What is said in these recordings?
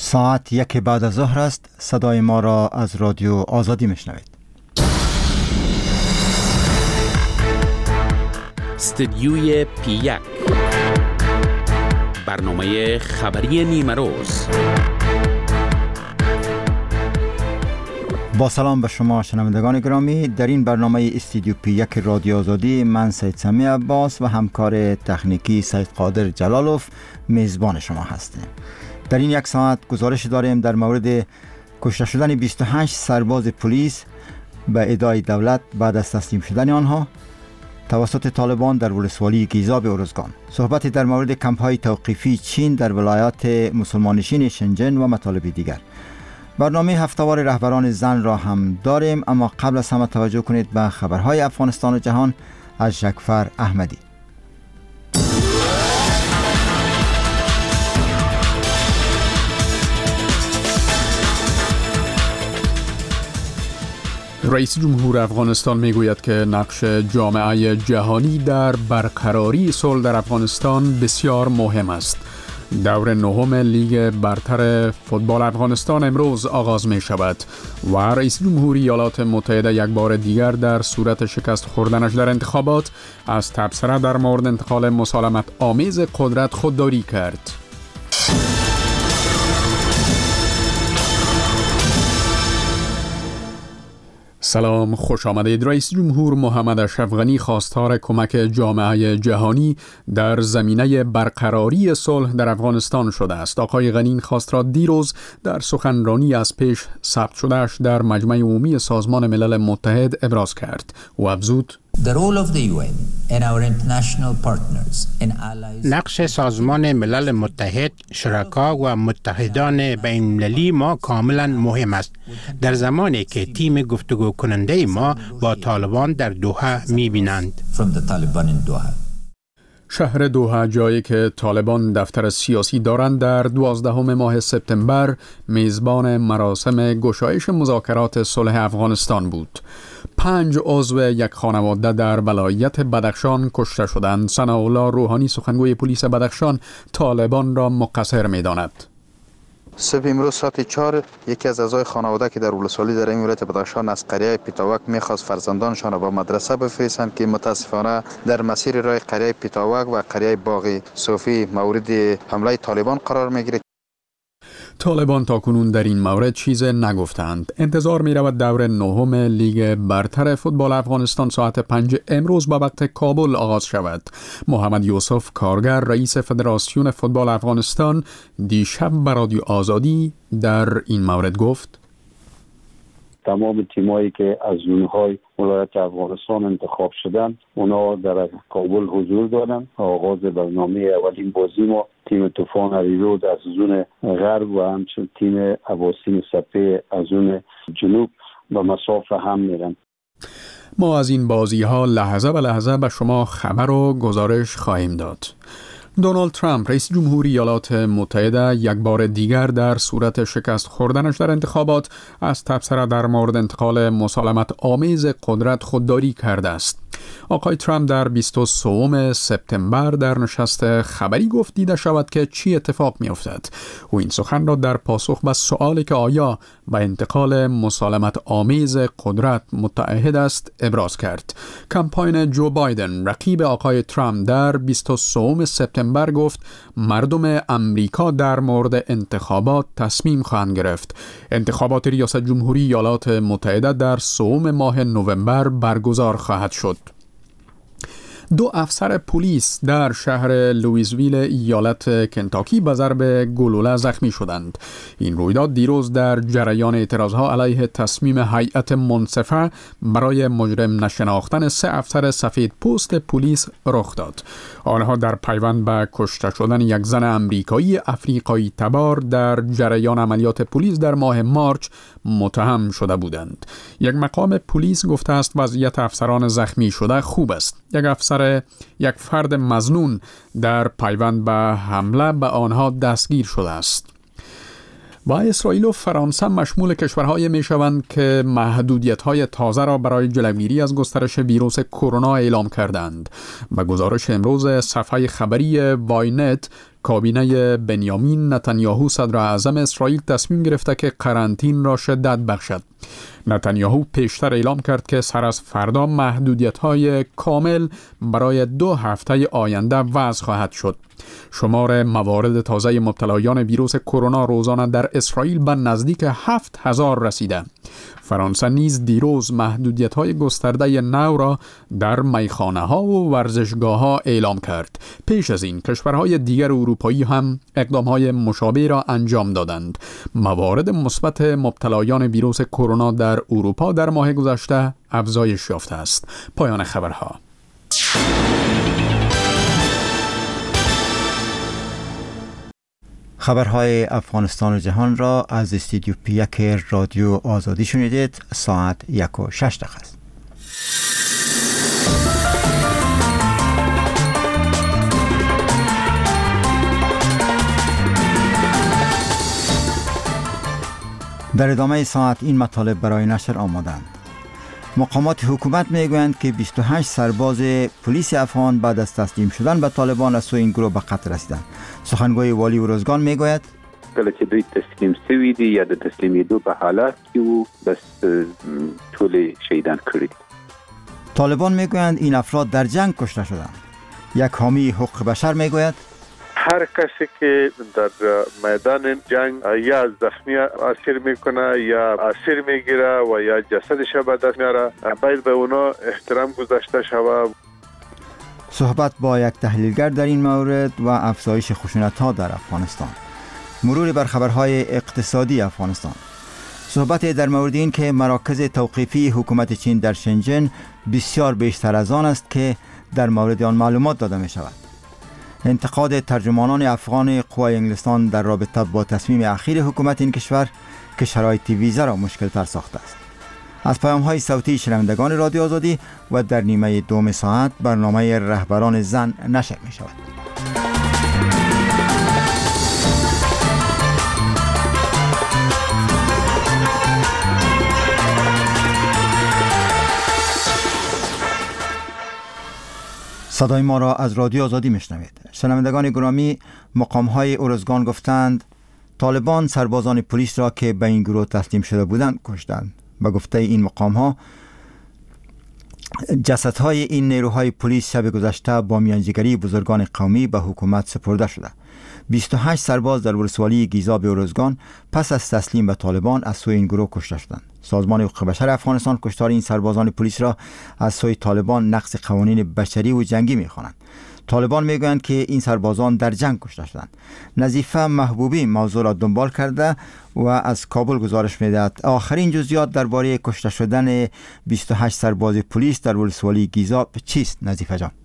ساعت 1 بعد از ظهر است. صدای ما را از رادیو آزادی میشنوید. استدیوی پی 1 برنامه خبری نیمه روز. با سلام به شما شنوندگان گرامی، در این برنامه استودیو پی 1 رادیو آزادی من سید سمی عباس و همکار تکنیکی سید قادر جلالوف میزبان شما هستیم. در این یک ساعت گزارش داریم در مورد کشته شدن 28 سرباز پلیس به ادعای دولت بعد از تسلیم شدن آنها توسط طالبان در ولسوالی گیزا به ارزگان. صحبتی در مورد کمپ‌های توقیفی چین در ولایات مسلمانشین شنجن و مطالب دیگر. برنامه هفته‌وار رهبران زن را هم داریم، اما قبل از همه توجه کنید به خبرهای افغانستان و جهان از جعفر احمدی. رئیس جمهور افغانستان میگوید که نقش جامعه جهانی در برقراری صلح در افغانستان بسیار مهم است. دور نهم لیگ برتر فوتبال افغانستان امروز آغاز می شود و رئیس جمهور ایالات متحده یک بار دیگر در صورت شکست خوردنش در انتخابات از تبصره در مورد انتقال مسالمت آمیز قدرت خودداری کرد. سلام، خوش آمدید. رئیس جمهور محمد اشرف غنی خواستار کمک جامعه جهانی در زمینه برقراری صلح در افغانستان شده است. آقای غنی این خواست را دیروز در سخنرانی از پیش ثبت شدهش در مجمع عمومی سازمان ملل متحد ابراز کرد و افزود: نقش سازمان ملل متحد، شرکا و متحدان بین‌المللی ما کاملا مهم است در زمانی که تیم گفتگو کننده ما با طالبان در دوحه می‌بینند. شهر دوحه، جایی که طالبان دفتر سیاسی دارند، در 12 ماه سپتامبر میزبان مراسم گشایش مذاکرات صلح افغانستان بود. 5 عضو یک خانواده در ولایت بدخشان کشته شدند. ثناءالله روحانی، سخنگوی پلیس بدخشان، طالبان را مقصر می‌داند. صبح امروز ساعت 4 یکی از اعضای خانواده که در ولسوالی در این ولایت بدخشان از قریه پیتاوک میخواست فرزندانشان را به مدرسه بفرستند که متاسفانه در مسیر راه قریه پیتاوک و قریه باغ صوفی مورد حمله طالبان قرار میگیرد. طالبان تاکنون در این مورد چیز نگفتند. انتظار می رود دور نهم لیگ برتر فوتبال افغانستان ساعت 5 امروز به وقت کابل آغاز شود. محمد یوسف کارگر، رئیس فدراسیون فوتبال افغانستان، دیشب به رادیو آزادی در این مورد گفت: تمام تیمایی که از زونهای ولایت افغانستان انتخاب شدن اونا در کابل حضور دارن. آغاز برنامه اولین بازی ما تیم طوفان علیرود از زون غرب و همچنین تیم اباسین سپه از زون جنوب به مسافه هم میرن. ما از این بازی ها لحظه به لحظه به شما خبر و گزارش خواهیم داد. دونالد ترامپ، رئیس جمهور ایالات متحده، یک بار دیگر در صورت شکست خوردنش در انتخابات از تبصره در مورد انتقال مسالمت آمیز قدرت خودداری کرده است. آقای ترامپ در 23 سپتامبر در نشست خبری گفت دیده شود که چی اتفاق می افتد. او این سخن را در پاسخ به سؤالی که آیا به انتقال مسالمت آمیز قدرت متعهد است ابراز کرد. کمپاین جو بایدن، رقیب آقای ترامپ، در 23 سپتامبر گفت مردم امریکا در مورد انتخابات تصمیم خواهند گرفت. انتخابات ریاست جمهوری ایالات متحده در 3 ماه نوامبر برگزار خواهد شد. 2 افسر پلیس در شهر لوئیسویل ایالت کنتاکی به ضرب گلوله زخمی شدند. این رویداد دیروز در جریان اعتراضها علیه تصمیم هیئت منصفه برای مجرم نشناختن 3 افسر سفید پوست پلیس رخ داد. آنها در پیوند به کشته شدن یک زن امریکایی افریقایی تبار در جریان عملیات پلیس در ماه مارچ متهم شده بودند. یک مقام پلیس گفته است وضعیت افسران زخمی شده خوب است. یک فرد مظنون در پیوند به حمله به آنها دستگیر شده است. و اسرائیل و فرانسه مشمول کشورهای میشوند که محدودیت‌های تازه را برای جلوگیری از گسترش ویروس کرونا اعلام کردند. به گزارش امروز صفحه خبری واینت، کابینه بنیامین نتانیاهو صدر اعظم اسرائیل تصمیم گرفته که قرنطینه را شدت بخشد. نتانیاهو پیشتر اعلام کرد که سر از فردا محدودیت‌های کامل برای 2 هفته آینده وضع خواهد شد. شمار موارد تازه مبتلایان ویروس کرونا روزانه در اسرائیل به نزدیک 7000 رسیده. فرانسه نیز دیروز محدودیت‌های گسترده نو را در میخانه‌ها و ورزشگاه‌ها اعلام کرد. پیش از این کشورهای دیگر اروپایی هم اقدام‌های مشابه را انجام دادند. موارد مثبت مبتلایان ویروس کرونا در اروپا در ماه گذشته افزایش یافته است. پایان خبرها. خبرهای افغانستان و جهان را از استودیو پی1 رادیو آزادی شنیدید. ساعت 1:06 است. در ادامه ساعت این مطالب برای نشر آمدند. مقامات حکومت میگویند که 28 سرباز پلیس افغان بعد از تسلیم شدن به طالبان از سوی این گروه به قتل رسیدند. سخنگوی والی ارزگان میگوید کله چې دوی تسلیم شوي دي یا د تسلیمیدو په حالت کې وو بس ټول شهیدان کړي. طالبان میگویند این افراد در جنگ کشته شدند. یک حامی حقوق بشر میگوید هر کسی که در میدان جنگ یا زخمی اسیر میکنه یا اسیر میگیره و یا جسدش به دست میاره باید به اونا احترام گذاشته شود. صحبت با یک تحلیلگر در این مورد و افزایش خشونت‌ها در افغانستان. مروری بر خبرهای اقتصادی افغانستان. صحبت در مورد این که مراکز توقیفی حکومت چین در شنجن بسیار بیشتر از آن است که در مورد آن معلومات داده می شود. انتقاد ترجمانان افغان قوای انگلستان در رابطه با تصمیم اخیر حکومت این کشور که شرایط ویزا را مشکل تر ساخته است. از پیام های صوتی شنوندگان رادیو آزادی و در نیمه دوم ساعت برنامه رهبران زن نشر می شود. صدای ما را از رادیو آزادی میشنوید. شنوندگان گرامی، مقام‌های ارزگان گفتند طالبان سربازان پلیس را که به این گروه تسلیم شده بودند کشتند. به گفته این مقام‌ها جسدهای این نیروهای پلیس شب گذشته با میانجیگری بزرگان قومی به حکومت سپرده شده. 28 سرباز در ولسوالی گیزاب ارزگان پس از تسلیم به طالبان از سوی این گروه کشته شدند. سازمان حقوق بشر افغانستان کشتار این سربازان پلیس را از سوی طالبان نقض قوانین بشری و جنگی می‌خوانند. طالبان میگویند که این سربازان در جنگ کشته شدند. نظیفه محبوبی موضوع را دنبال کرده و از کابل گزارش می‌دهد. آخرین جزئیات درباره کشته شدن 28 سرباز پلیس در ولسوالی گیزاب چیست نظیفه جان؟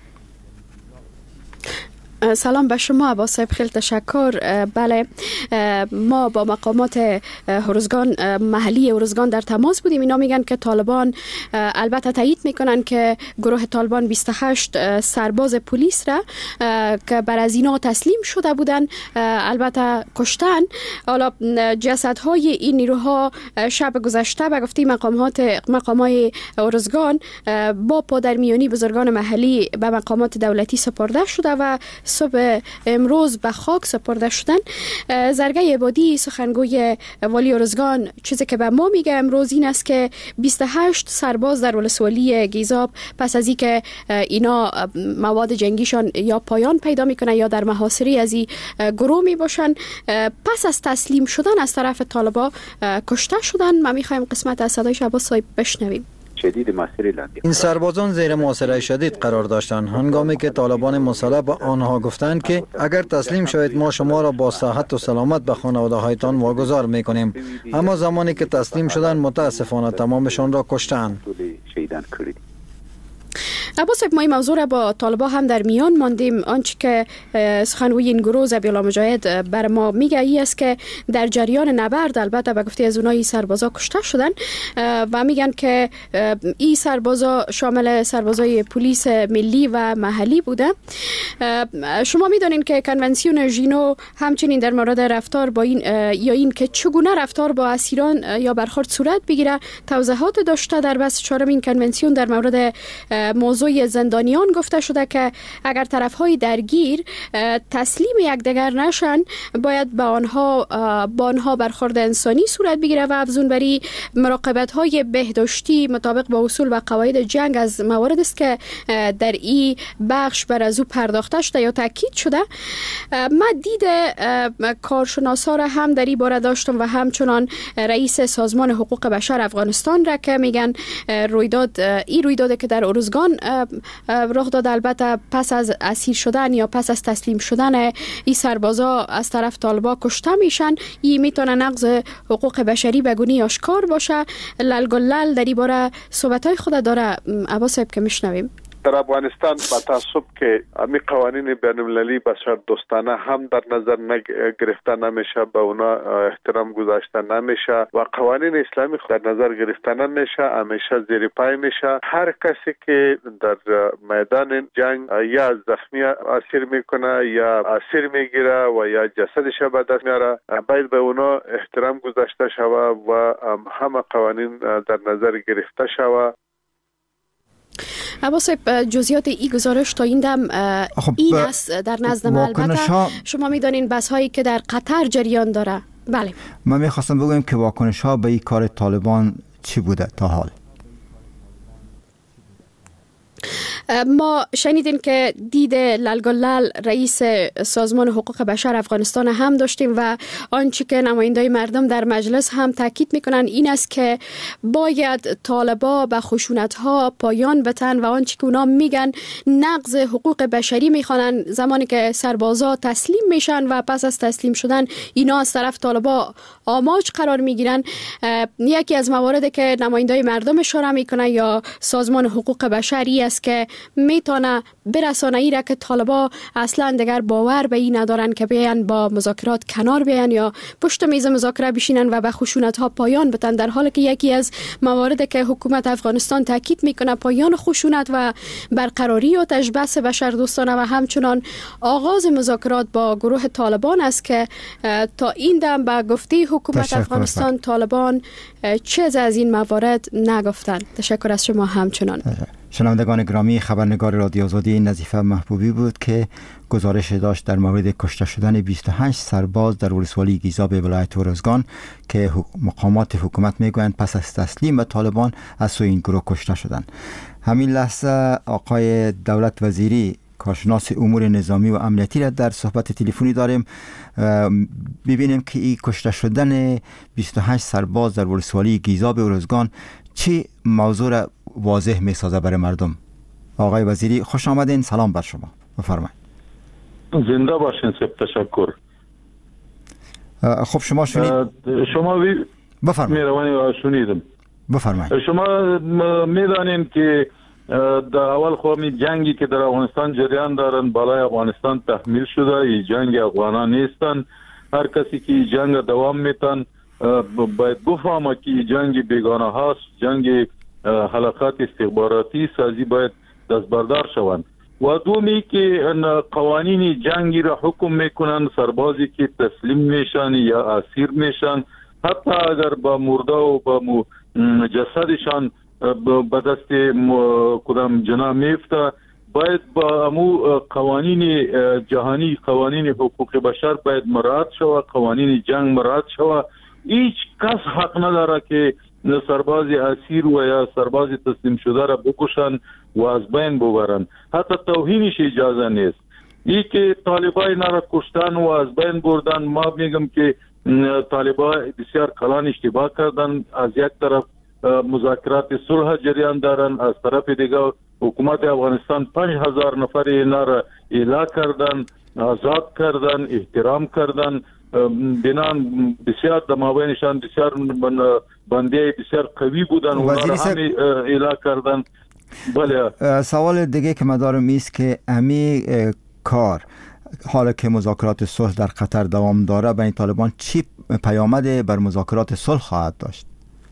سلام به شما عباس صاحب، خیلی تشکر. بله، ما با مقامات ارزگان محلی ارزگان در تماس بودیم. اینا میگن که طالبان البته تایید میکنن که گروه طالبان 28 سرباز پلیس را که بر از اینا تسلیم شده بودن البته کشتن. حالا جسدهای این نیروها شب گذشته به گفته مقامات ارزگان با پادرمیانی بزرگان محلی به مقامات دولتی سپرده شده و صبح امروز به خاک سپرده شدن. زرگه عبادی سخنگوی والی ارزگان چیزی که به ما میگه امروز این است که 28 سرباز در ولسوالی گیزاب پس از اینکه اینا مواد جنگیشان یا پایان پیدا میکنه یا در محاصره از این گروه میباشن پس از تسلیم شدن از طرف طالبا کشته شدن. ما میخوایم قسمت از صدای عباس صاحب بشنویم. این سربازان زیر محاصره شدید قرار داشتند هنگامی که طالبان مسلح به آنها گفتند که اگر تسلیم شوید ما شما را با صحت و سلامت به خانواده هایتان واگذار میکنیم، اما زمانی که تسلیم شدند متاسفانه تمامشان را کشتند. عباس ما این موضوع را با طالبا هم در میان ماندیم. آنچه که سخنگوی این گروه ذبیح‌الله مجاهد بر ما میگه ای است که در جریان نبرد البته به گفته از اونایی سربازا کشته شدن و میگن که این سربازا شامل سربازای پلیس ملی و محلی بوده. شما میدونین که کنونسیون ژینو همچنین در مورد رفتار با این یا این که چگونه رفتار با اسیران یا برخورد صورت بگیره توضیحات داشته. در بحث 4 این کنونسیون در مورد موضوع سوی زندانیان گفته شده که اگر طرفهای درگیر تسلیم یکدیگر نشن باید با آنها برخورد انسانی صورت بگیره و افزونبری مراقبت های بهداشتی مطابق با اصول و قواعد جنگ از موارد است که در این بخش بر از او پرداخته شده یا تاکید شده. من دید کارشناسا را هم در این باره داشتم و همچنان رئیس سازمان حقوق بشر افغانستان را که میگن رویداد که در ارزگان رخ داد، البته پس از اسیر شدن یا پس از تسلیم شدن این سربازا از طرف طالبا کشته میشن. این میتونه نقض حقوق بشری به گونی آشکار باشه. لل در این باره صحبت‌های خود داره. عباس صاحب که میشنویم. در افغانستان با تعصب که امی قوانین بین‌المللی بشر دوستانه هم در نظر گرفته نمیشه، به اونا احترام گذاشته نمیشه و قوانین اسلامی در نظر گرفته نمیشه، همیشه زیر پای میشه. هر کسی که در میدان جنگ یا زخمی اسیر میکنه یا اسیر میگیره و یا جسدش به دست میاره باید به اونا احترام گذاشته شود و همه قوانین در نظر گرفته شود. عباس جزئیات این گزارش تا این دم این است در نزد ما. البته شما میدانین بحث هایی که در قطر جریان داره. بله، من میخواستم بگویم که واکنش ها به این کار طالبان چی بوده تا حال؟ ما شنیدیم که دید لل رئیس سازمان حقوق بشر افغانستان هم داشتیم و آنچه که نمایندای مردم در مجلس هم تاکید میکنن این است که باید طالبا به خشونت ها پایان بتن و آنچه که اونا میگن نقض حقوق بشری میخوانن زمانی که سربازا تسلیم میشن و پس از تسلیم شدن اینا از طرف طالبا آماج قرار میگیرن. یکی از مواردی که نمایندای مردم اشاره میکنه یا سازمان حقوق بشری است که میتونه برسانه ای را که طالبا اصلا دیگر باور به این ندارن که بیان با مذاکرات کنار بیان یا پشت میز مذاکره بشینن و به خشونت ها پایان بدن، در حالی که یکی از مواردی که حکومت افغانستان تاکید میکنه پایان خشونت و برقراری و تجبس بشر دوستانه و همچنان آغاز مذاکرات با گروه طالبان است که تا این دم به گفته حکومت افغانستان طالبان چیز از این موارد نگفتن. تشکر از شما. همچنان شنوندگان گرامی، خبرنگار رادیو آزادی نظیفه محبوبی بود که گزارش داشت در مورد کشته شدن 28 سرباز در ولسوالی گیزاب ولایت ارزگان که مقامات حکومت میگویند پس از تسلیم به طالبان از سوی این گروه کشته شدند. همین لحظه آقای دولت وزیری کارشناس امور نظامی و امنیتی را در صحبت تلفنی داریم. ببینیم که این کشته شدن 28 سرباز در ولسوالی گیزاب ارزگان چی موضوع را واضح می سازه برای مردم. آقای وزیری خوش آمدین. سلام بر شما. بفرمایید. زنده باشین. تشکر. خب شما شنید؟ شما بفرمایید. مهربانی شنیدم. بفرمایید. شما میدانین که در اول خوامی جنگی که در افغانستان جریان دارن بالای افغانستان تحمیل شده. این جنگ افغانان نیستن. هر کسی که جنگ دوام میتن باید بفهمه که جنگ بیگانه هاست. جنگ حلقات استخباراتی سازی باید دستبردار شوند. و دومی که قوانین جنگی را حکم میکنن سربازی که تسلیم میشن یا اسیر میشن، حتی اگر با مرده و با جسدشان به دست کدام جنا میفته، باید با امو قوانین جهانی، قوانین حقوق بشر باید مراعات شود، قوانین جنگ مراعات شود. هیچ کس حق نداره که سرباز اسیر و یا سرباز تسلیم شده را بکشن و از بین ببرن. حتی توهینش اجازه نیست. ای که طالبای نرا کشتن و از بین بردن، ما میگم که طالبای بسیار کلان اشتباه کردن. از یک طرف مذاکرات صلح جریان دارن، از طرف دیگه حکومت افغانستان 5000 نفر اینا را اعلام کردن، آزاد کردن، احترام کردن. بنان بسیار دماوینشان بسیار بنده بسیار قوی بودن، اونا را همه اعلام کردن. بله. سوال دیگه که من دارم ایست که امی کار حالا که مذاکرات صلح در قطر دوام داره بین طالبان چی پیامد بر مذاکرات صلح خواهد داشت؟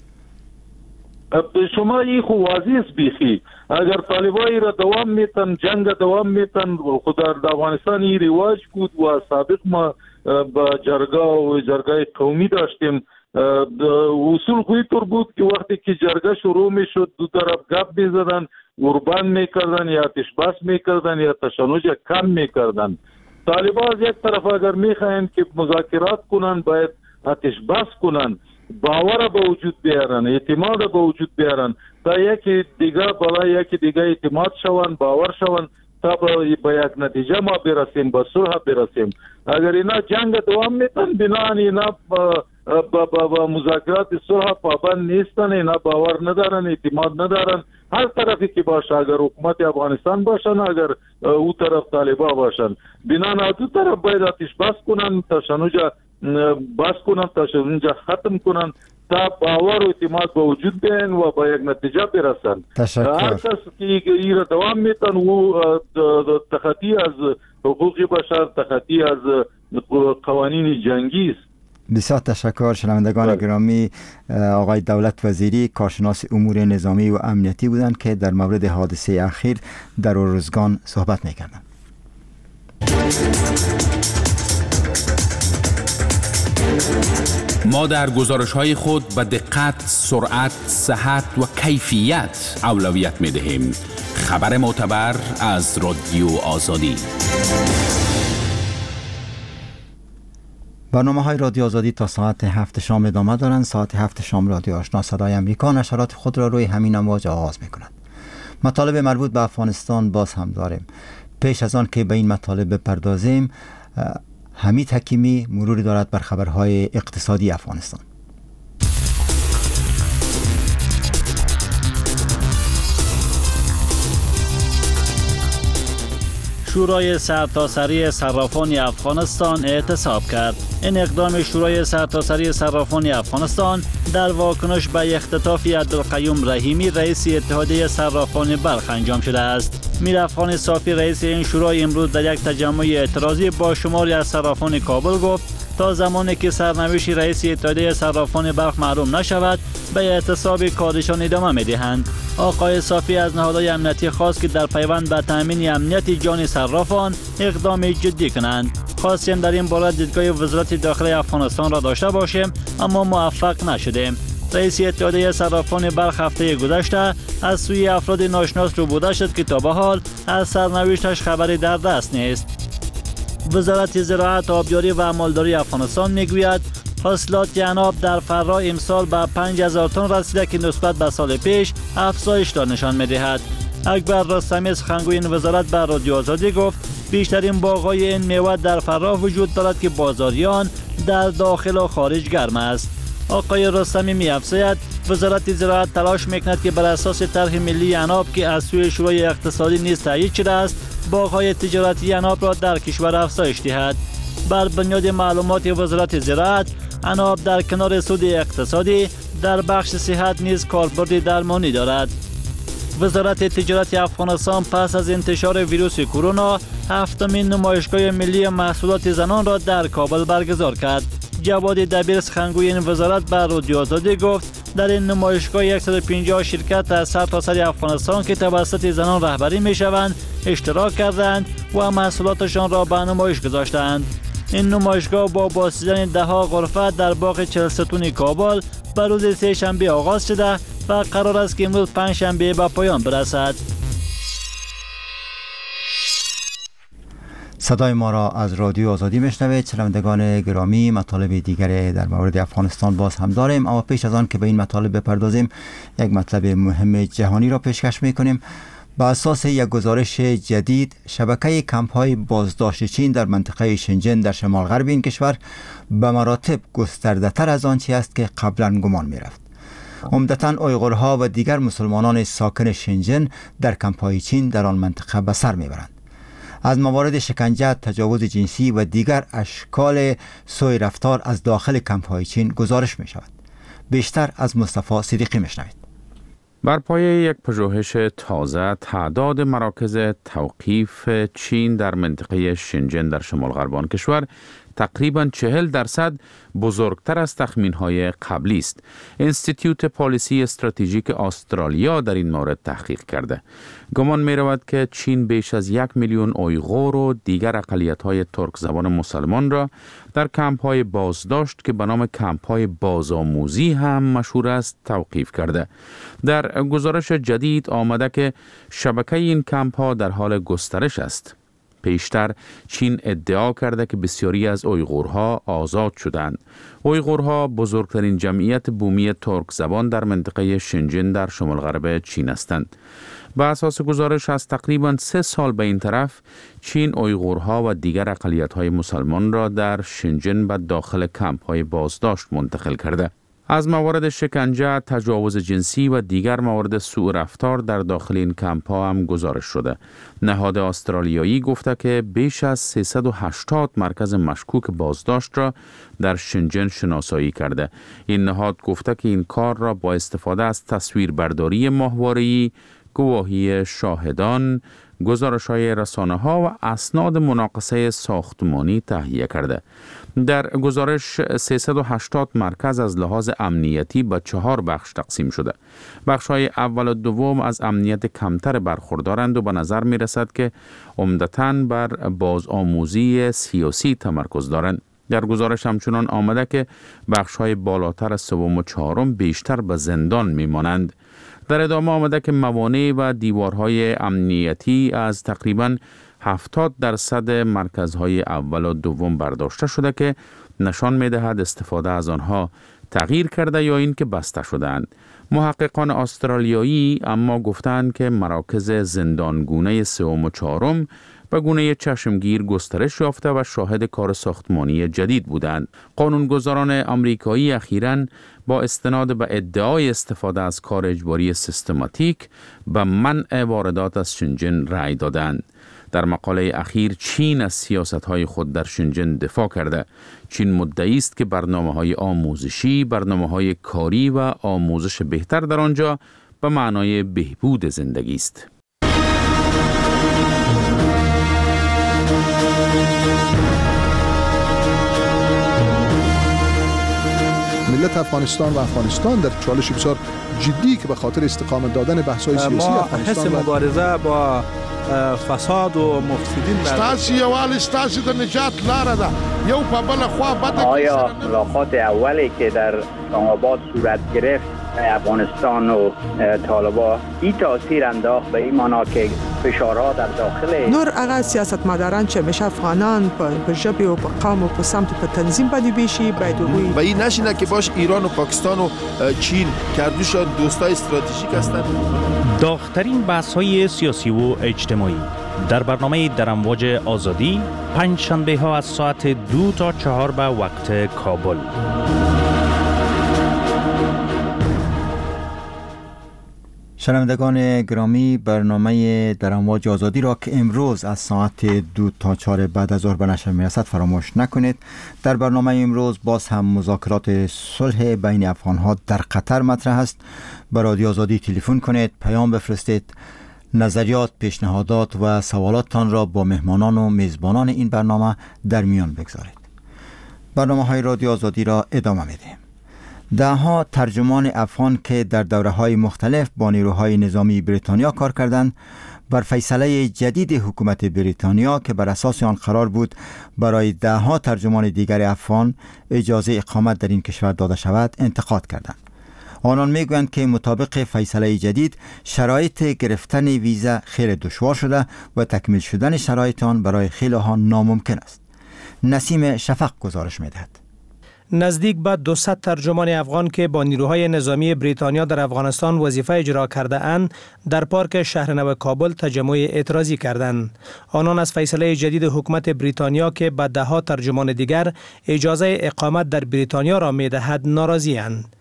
شما این خو واضح است بیخی. اگر طالبایی را دوام میتن، جنگ دوام میتن، خود در افغانستان این رواج بود و سابق ما با جرگاه و جرگاه قومی داشتیم. اصول خوی طور بود که وقتی که جرگه شروع می شد دو طرف گپ می زدن، قربان می کردن یا آتش بس می کردن یا تشنج کم می کردن. طالبان از یک طرف اگر می خواهند که مذاکرات کنن باید آتش بس کنن، باور به وجود بیارن، اعتماد به وجود بیارن تا یکی دیگه بالای یکی دیگه اعتماد شون، باور شون تا به یک نتیجه ما برسیم، به صلح برسیم. اگر اینا جنگ دوام میتن بنان اینا با مذاکرات صلح پابند نیستن، اینا باور ندارن، اعتماد ندارن، هر طرفی که باشه، اگر حکومت افغانستان باشن اگر او طرف طالبان باشن، بنان دو طرف باید آتش بس کنن، تشنج بس کنن، تشنج ختم کنن تا باور و اعتماد به وجود بیاین و با یک نتیجه برسن. هر کس که ایره دوام میتن و تخطی از حقوق بشر، تخطی از قوانین جنگی است. بسیار تشکر. شنوندگان گرامی، آقای دولت وزیری کارشناس امور نظامی و امنیتی بودند که در مورد حادثه اخیر در ارزگان صحبت میکردند. ما در گزارش‌های خود به دقت، سرعت، صحت و کیفیت اولویت می‌دهیم. خبر معتبر از رادیو آزادی. برنامه‌های رادیو آزادی تا ساعت 7 شام ادامه دارند. ساعت 7 شام رادیو آشنا صدای امریکا نشرات خود را روی همین امواج آغاز می‌کند. مطالب مربوط به افغانستان باز هم داریم. پیش از آن که به این مطالب بپردازیم، حمید حکیمی مروری دارد بر خبرهای اقتصادی افغانستان. شورای سرتاسری صرافان افغانستان اعتصاب کرد. این اقدام شورای سرتاسری صرافان افغانستان در واکنش به اختطاف عبدالقیوم رحیمی رئیس اتحادیه صرافان بلخ انجام شده است. میرافخان صافی رئیس این شورای امروز در یک تجمع اعتراضی با شماری از صرافان کابل گفت تا زمانی که سرنوشت رئیس اتحادیه صرافان بلخ معلوم نشود به اعتصاب کارشان ادامه می‌دهند. آقای صافی از نهادهای امنیتی خواست که در پیوند به تامین امنیت جان صرافان اقدام جدی کنند. خواستیم در این باره دیدگاه وزارت داخلی افغانستان را داشته باشیم اما موفق نشدیم. رئیس اتحادیه صرافان بلخ هفته گذشته از سوی افراد ناشناس ربوده شد که تا به حال از سرنوشتش خبری در دست نیست. وزارت زراعت، آبیاری و مالداری افغانستان میگوید حاصلات عناب در فرا امسال به 5000 تن رسیده که نسبت به سال پیش افزایش را نشان می‌دهد. اکبر رستمی سخنگوی این وزارت به رادیو آزادی گفت بیشترین باغ‌های این میوه در فرا وجود دارد که بازاریان در داخل و خارج گرم است. آقای رستمی می‌افزاید وزارت زراعت تلاش می‌کند که بر اساس طرح ملی عناب که از سوی شورای اقتصادی نیز تایید شده است باغ‌های تجارتی عناب را در کشور افزایش دهد. بر بنیاد معلومات وزارت زراعت، عناب در کنار سود اقتصادی در بخش صحت نیز کاربرد درمانی دارد. وزارت تجارت افغانستان پس از انتشار ویروس کرونا هفتمین نمایشگاه ملی محصولات زنان را در کابل برگزار کرد. جواد دبیر سخنگوی این وزارت به رادیو آزادی گفت در این نمایشگاه 150 شرکت از سرتاسر افغانستان که توسط زنان رهبری می‌شوند اشتراک کردند و محصولاتشان را به نمایش گذاشتند. این نمایشگاه با بازدیدن ده‌ها غرفه در باغ 40 ستون کابل به روز سه شنبه آغاز شده و قرار است که امروز پنج شنبه به پایان برسد. صدای ما را از رادیو آزادی میشنوید. شنوندگان گرامی، مطالب دیگر در مورد افغانستان باز هم داریم، اما پیش از آن که به این مطالب بپردازیم یک مطلب مهم جهانی را پیشکش میکنیم. با اساس یک گزارش جدید، شبکه کمپ‌های بازداشت چین در منطقه شنجن در شمال غرب این کشور به مراتب گسترده‌تر از آنچه است که قبلا گمان می‌رفت. عمدتاً اویغورها و دیگر مسلمانان ساکن شنجن در کمپ‌های چین در آن منطقه به سر می‌برند. از موارد شکنجه، تجاوز جنسی و دیگر اشکال سوء رفتار از داخل کمپ‌های چین گزارش می‌شود. بیشتر از مصطفی صدیقی می‌شنوید. بر پایه یک پژوهش تازه، تعداد مراکز توقیف چین در منطقه شنجن در شمال غرب آن کشور تقریباً 40% بزرگتر از تخمین‌های قبلی است. انستیتیوت پالیسی استراتژیک استرالیا در این مورد تحقیق کرده. گمان می‌رود که چین بیش از 1 میلیون اویغور و دیگر اقلیت‌های ترک زبان مسلمان را در کمپ‌های بازداشت که به نام کمپ‌های بازآموزی هم مشهور است توقیف کرده. در گزارش جدید آمده که شبکه این کمپ‌ها در حال گسترش است. پیشتر چین ادعا کرده که بسیاری از اویغورها آزاد شدند. اویغورها بزرگترین جمعیت بومی ترک زبان در منطقه شنجن در شمال غرب چین هستند. به اساس گزارش از تقریباً 3 سال به این طرف چین اویغورها و دیگر اقلیت‌های مسلمان را در شنجن و داخل کمپ‌های بازداشت منتقل کرده. از موارد شکنجه، تجاوز جنسی و دیگر موارد سوء رفتار در داخل این کمپ‌ها هم گزارش شده. نهاد استرالیایی گفته که بیش از 380 مرکز مشکوک بازداشت را در شنجن شناسایی کرده. این نهاد گفته که این کار را با استفاده از تصویربرداری ماهواره‌ای، گواهی شاهدان، گزارش‌های رسانه‌ها و اسناد مناقصه ساختمانی تهیه کرده. در گزارش 380 مرکز از لحاظ امنیتی به 4 بخش تقسیم شده. بخش‌های اول و دوم از امنیت کمتر برخوردارند و به نظر می‌رسد که عمدتاً بر بازآموزی سیاسی تمرکز دارند. در گزارش همچنان آمده که بخش‌های بالاتر از سوم و چهارم بیشتر به زندان می‌مانند. در ادامه آمده که موانع و دیوارهای امنیتی از تقریباً 70% مرکزهای اول و دوم برداشته شده که نشان می‌دهد استفاده از آنها تغییر کرده یا اینکه بسته شده‌اند. محققان استرالیایی اما گفتند که مراکز زندانگونه سوم و چهارم به گونه چشمگیر گسترش یافته و شاهد کار ساختمانی جدید بودند. قانونگذاران آمریکایی اخیراً با استناد به ادعای استفاده از کار اجباری سیستماتیک به منع واردات از شنجن رأی دادند. در مقاله اخیر چین از سیاست‌های خود در شنجن دفاع کرده. چین مدعی است که برنامه‌های آموزشی، برنامه‌های کاری و آموزش بهتر در آنجا به معنای بهبود زندگی است. ملت افغانستان و افغانستان در چالش بسیار جدی که به خاطر استقامت دادن بحث‌های سیاسی افغانستان ما حس مبارزه با فساد و مفسدین ستاسي یوال ستاسي د نجات لاره ده یو په بل خوا بده. آیا ملاقات اولی که در اسلام آباد صورت گرفت افغانستان و طالبان این تاثیر انداخت به این معنا که فشارها در داخل نور هغه سیاستمداران چې همیشه افغانان په ژبې او په قوم او په سمت په تنظیم باندې بیشي باید وي و این نشینه که باش ایران و پاکستان و چین کردوشان دوستای استراتژیک هستند. داغ‌ترین بحث‌های سیاسی و اجتماعی در برنامه در امواج آزادی پنج شنبه ها از ساعت 2 تا 4 به وقت کابل. شنوندگان گرامی، برنامه در امواج آزادی را که امروز از ساعت 2 تا 4 بعد از ظهر به نشر میرسد فراموش نکنید. در برنامه امروز باز هم مذاکرات صلح بین افغان‌ها در قطر مطرح است. به رادیو آزادی تلفن کنید، پیام بفرستید، نظریات، پیشنهادات و سوالاتتان را با مهمانان و میزبانان این برنامه در میان بگذارید. برنامه‌های رادیو آزادی را ادامه میدیم. دهها ترجمان افغان که در دوره‌های مختلف با نیروهای نظامی بریتانیا کار کردند، بر فیصله جدید حکومت بریتانیا که بر اساس آن قرار بود برای دهها ترجمان دیگر افغان اجازه اقامت در این کشور داده شود انتقاد کردند. آنان میگویند که مطابق فیصله جدید شرایط گرفتن ویزا خیلی دشوار شده و تکمیل شدن شرایط آن برای خیلی ها ناممکن است. نسیم شفق گزارش میدهد. نزدیک به 200 ترجمان افغان که با نیروهای نظامی بریتانیا در افغانستان وظیفه اجرا کرده اند در پارک شهرنو کابل تجمع اعتراضی کردند. آنان از فیصله جدید حکومت بریتانیا که به دهها ترجمان دیگر اجازه اقامت در بریتانیا را میدهد ناراضی اند.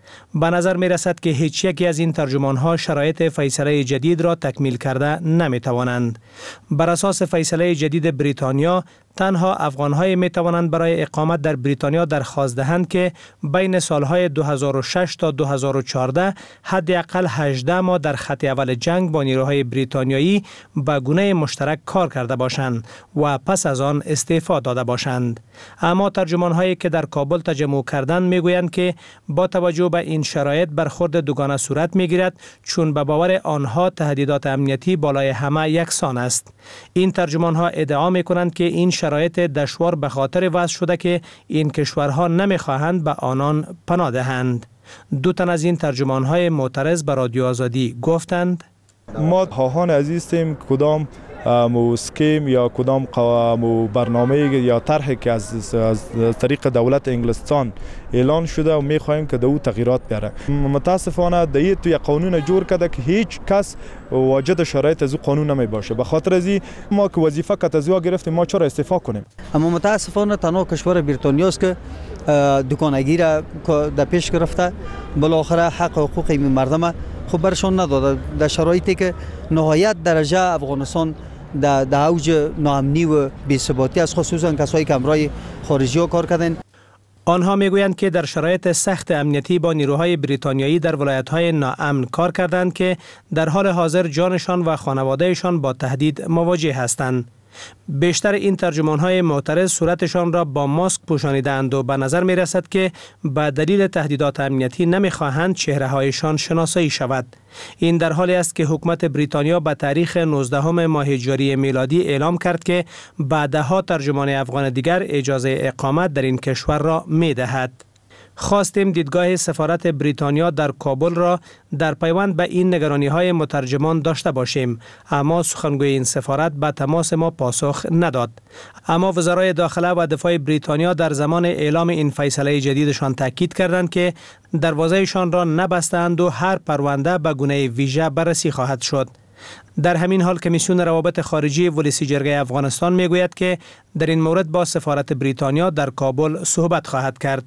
به نظر می رسد که هیچ یکی از این ترجمان‌ها شرایط فیصله جدید را تکمیل کرده نمی توانند. بر اساس فیصله جدید بریتانیا، تنها افغان‌های می توانند برای اقامت در بریتانیا درخواست دهند که بین سالهای 2006 تا 2014 حداقل 18 ماه در خط اول جنگ با نیروهای بریتانیایی به گونه مشترک کار کرده باشند و پس از آن استعفا داده باشند. اما ترجمان‌هایی که در کابل تجمع کردند میگویند که با توجه به این شرایط برخورد دوگانه صورت میگیرد، چون به باور آنها تهدیدات امنیتی بالای همه یکسان است. این ترجمان‌ها ادعا میکنند که این شرایط دشوار به خاطر وضع شده که این کشورها نمیخواهند به آنان پناه دهند. دو تن از این ترجمان‌های معترض به رادیو آزادی گفتند: ما خواهان عزیزیم کدام اسکیم یا کدام برنامه یا طرحی که از طریق دولت انگلستان اعلان شده و می‌خواهیم که دو تغییرات بیاره. متاسفانه دیگه توی قانون جور کرده که هیچ کس واجد شرایط از قانون نمی باشه. به خاطر از ما که وظیفه کت از او گرفتیم، ما چرا استعفا کنیم؟ اما متاسفانه تنها کشور بریتانیا است که دکانگی را در پیش گرفته، بالاخره حق و حقوق این مردم خب برشان نداده. در شرایطی که نهایت درجه افغانستان در اوج ناامنی و بی‌ثباتی است، خصوصا کسایی که همراه خارجی‌ها کار کردن. آنها میگویند که در شرایط سخت امنیتی با نیروهای بریتانیایی در ولایت‌های ناامن کار کردند که در حال حاضر جانشان و خانوادهشان با تهدید مواجه هستند. بیشتر این ترجمان‌های معترض صورتشان را با ماسک پوشانیدند و به نظر می رسد که به دلیل تهدیدات امنیتی نمی‌خواهند چهره‌هایشان شناسایی شود. این در حالی است که حکومت بریتانیا به تاریخ 19 ماه جاری میلادی اعلام کرد که بعدها ترجمان افغان دیگر اجازه اقامت در این کشور را می دهد. خواستیم دیدگاه سفارت بریتانیا در کابل را در پیوند به این نگرانی‌های مترجمان داشته باشیم، اما سخنگوی این سفارت به تماس ما پاسخ نداد. اما وزرای داخله و دفاع بریتانیا در زمان اعلام این فیصله جدیدشان تاکید کردند که دروازه‌شان را نبستند و هر پرونده به گونه ویژه بررسی خواهد شد. در همین حال کمیسیون روابط خارجی ولسی جرگه افغانستان میگوید که در این مورد با سفارت بریتانیا در کابل صحبت خواهد کرد.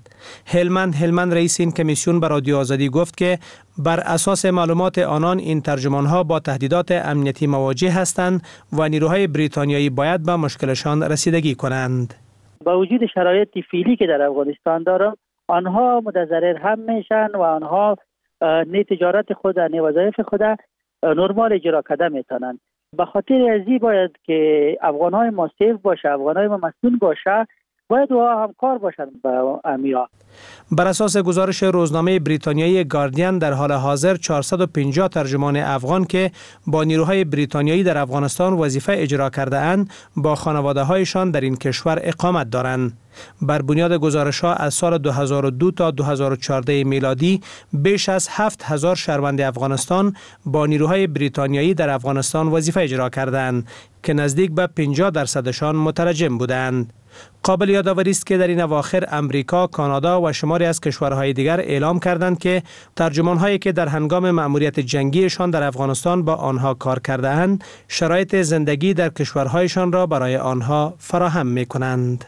هلمند رئیس این کمیسیون به رادیو آزادی گفت که بر اساس معلومات آنان این ترجمانها با تهدیدات امنیتی مواجه هستند و نیروهای بریتانیایی باید به مشکلشان رسیدگی کنند. با وجود شرایط فعلی که در افغانستان دارند، آنها متضرر هم میشن و آنها نه تجارت خود نه وظایف خود نرمال اجرا کرده میتونن. به خاطر ازی باید که افغانهای ما سیف باشه، افغانهای ما مسئول باشه، باید و همکار باشن با امیا. بر اساس گزارش روزنامه بریتانیایی گاردین، در حال حاضر 450 ترجمان افغان که با نیروهای بریتانیایی در افغانستان وظیفه اجرا کرده اند با خانواده هایشان در این کشور اقامت دارند. بر بنیاد گزارش‌ها از سال 2002 تا 2014 میلادی بیش از 7000 شهروند افغانستان با نیروهای بریتانیایی در افغانستان وظیفه اجرا کردند که نزدیک به 50% مترجم بودند. قابل یادآوری است که در این اواخر امریکا، کانادا و شماری از کشورهای دیگر اعلام کردند که ترجمان‌هایی که در هنگام مأموریت جنگیشان در افغانستان با آنها کار کرده‌اند، شرایط زندگی در کشورهایشان را برای آنها فراهم می‌کنند.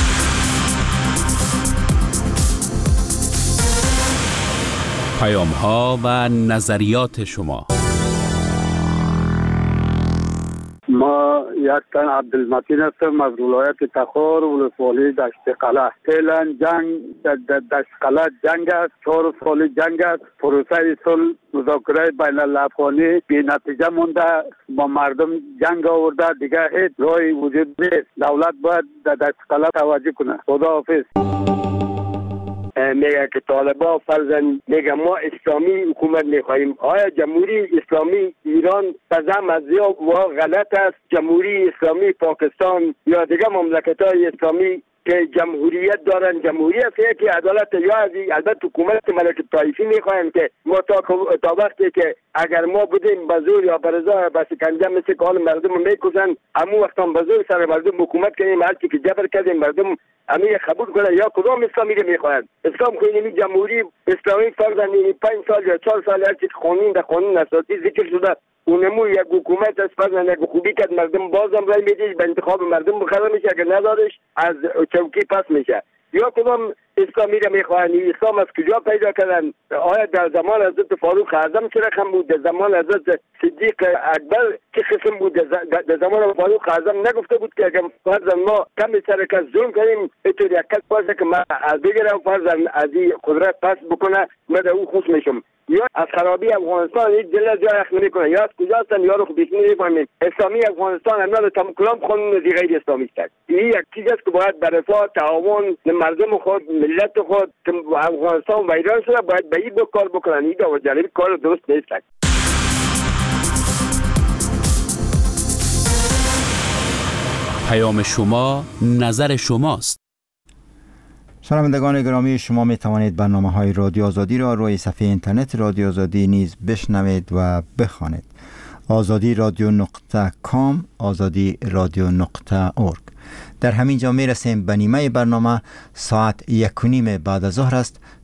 پیام‌ها و نظریات شما. ما یک تن عبدالمتین هستم از ولایت تخار ولسوالی دشت قلعه. فعلا جنگ در دشت قلعه جنگ است، 4 سال جنگ است. پروسه صلح مذاکره بین الافغانی بی نتیجه مونده، با مردم جنگ آورده، دیگه هیچ راهی وجود نیست. دولت باید در دشت قلعه توجه کنه. خداحافظ. میگه که طالبان فرزن میگه ما اسلامی حکومت میخواهیم. آیا جمهوری اسلامی ایران تزم از یا غلط است؟ جمهوری اسلامی پاکستان یا دیگه مملکت‌های اسلامی که جمهوریت دارن، جمهوریت که عدالت یا البته حکومت ملک طایفی میخوایم که ما تا وقتی که اگر ما بودیم به زور یا برزا به شکنجه مثل که حال مردم میکشن، همون وقتا به زور سر مردم حکومت کنیم، هرچی که جبر کردیم مردم همه قبول کنن. یا کدام اسلامی رو میخواین؟ اسلام خیلی جمهوری اسلامی فرضاً 5 سال یا 4 سال هرچی قانون در قانون اساسی ذکر شده اونمو یک حکومت است، فرضاً یک خوبی که مردم بازم رای میدید به انتخاب مردم بخره میشه، اگر ندارش از چوکی پس میشه. یا کدام اسلامی را میخواهند. اسلام از کجا پیدا کردن؟ آیا در زمان حضرت فاروق اعظم چه رقم بود؟ در زمان حضرت صدیق اکبر چه قسم بود؟ در زمان فاروق اعظم نگفته بود که اگر فرضاً ما کمی سرک از ظلم کنیم اینطور یک کس باشه که من از بگیرم فرضاً از این قدرت پس بکنه من در او خوش میشم، یا از خرابی افغانستان یک دل جای اخ نمیکنه، یا از کجا هستن یا رو بیشتر نمیفهمیم. اسلامی افغانستان همه تمام کلام قانون غیر اسلامی است. این یک چیز است که باید به رفاه تعاون مردم خود ملت خود که افغانستان ویران شده باید به این کار بکنن. این دو جانب کار درست نیست. پیام شما نظر شماست. شنوندگان گرامی، شما می توانید برنامه‌های رادیو آزادی را روی صفحه اینترنت رادیو آزادی نیز بشنوید و بخوانید. azadi.com azadi.org. در همین جا می رسیم به نیمه برنامه. ساعت 1:30 بعد از ظهر است.